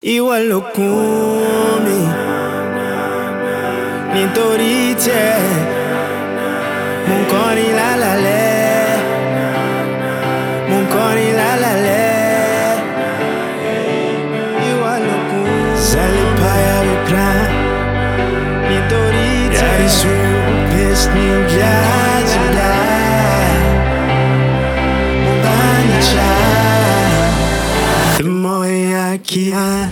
Iwalokumi Nintorite Munkoni la la le Munkoni la la le Iwalokumi Zalipaya viplan Nintorite Yari swiu pisni ujazila Mubanicha Moya kian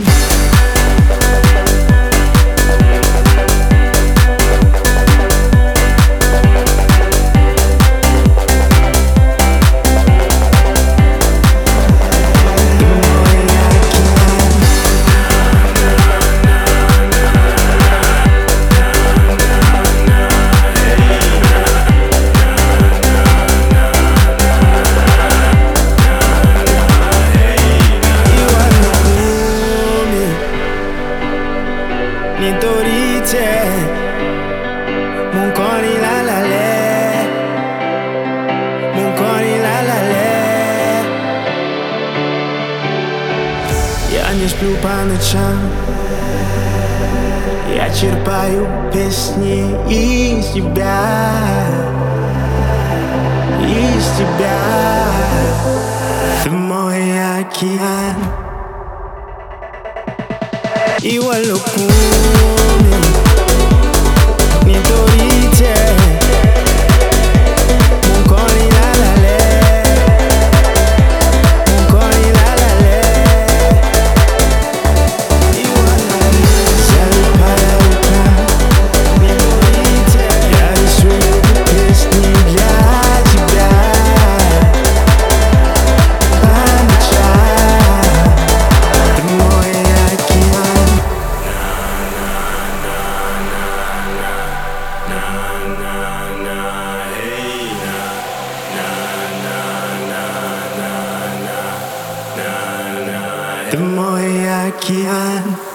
Nintorite Munkoni la la le Munkoni la la le Ja nie splю по ночам Я черпаю песни из тебя Из тебя Ты мой океан Iwalokumi Nintorite Munkoni la la le Munkoni la la le Iwalokumi Zalipaya viplan Nintorite Yari swiu pisni для тебя Пам'ятаю Ты мой океан Ты мой океан.